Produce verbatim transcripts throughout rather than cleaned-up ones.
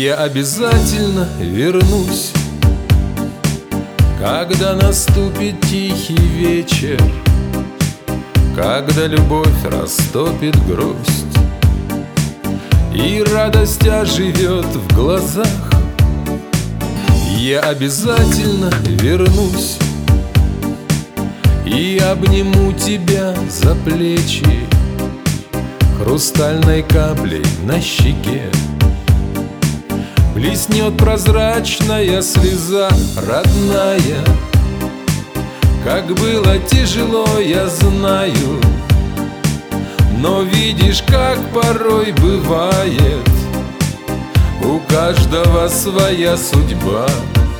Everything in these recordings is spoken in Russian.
Я обязательно вернусь, когда наступит тихий вечер, когда любовь растопит грусть и радость оживет в глазах. Я обязательно вернусь и обниму тебя за плечи хрустальной каплей на щеке. Блеснет прозрачная слеза, родная. Как было тяжело, я знаю, но видишь, как порой бывает. У каждого своя судьба,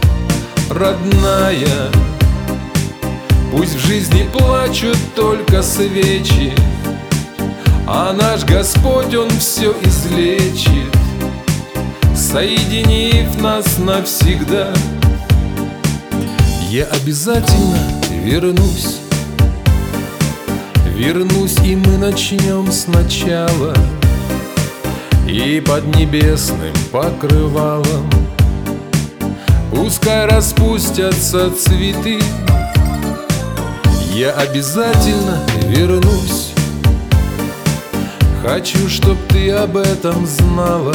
родная. Пусть в жизни плачут только свечи, а наш Господь, Он все излечит, соединив нас навсегда. Я обязательно вернусь, вернусь, и мы начнем сначала. И под небесным покрывалом пускай распустятся цветы. Я обязательно вернусь, хочу, чтоб ты об этом знала.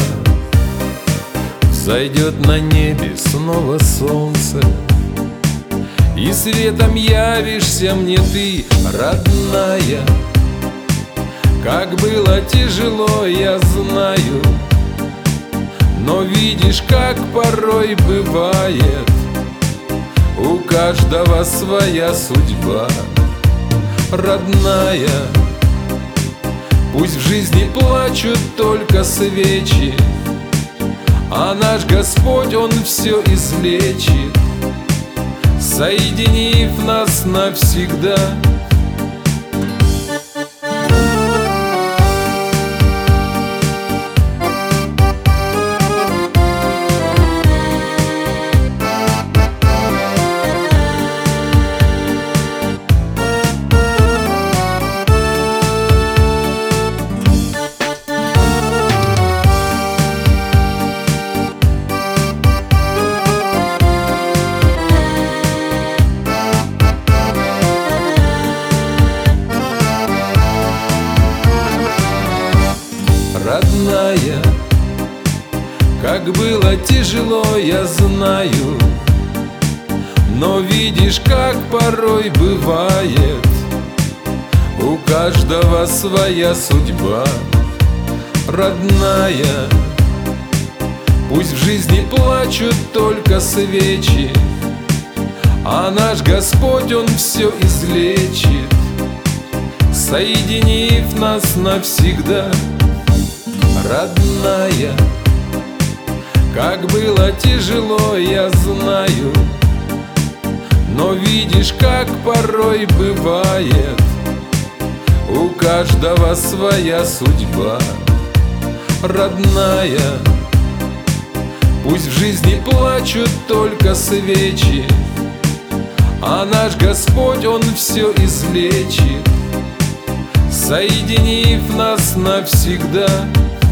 Взойдет на небе снова солнце, и светом явишься мне ты, родная. Как было тяжело, я знаю, но видишь, как порой бывает. У каждого своя судьба, родная. Пусть в жизни плачут только свечи, а наш Господь, Он все излечит, соединив нас навсегда. Родная, как было тяжело, я знаю, но видишь, как порой бывает. У каждого своя судьба, родная. Пусть в жизни плачут только свечи, а наш Господь, Он все излечит, соединив нас навсегда. Родная, как было тяжело, я знаю, но видишь, как порой бывает. У каждого своя судьба, родная. Пусть в жизни плачут только свечи, а наш Господь, Он все излечит, соединив нас навсегда.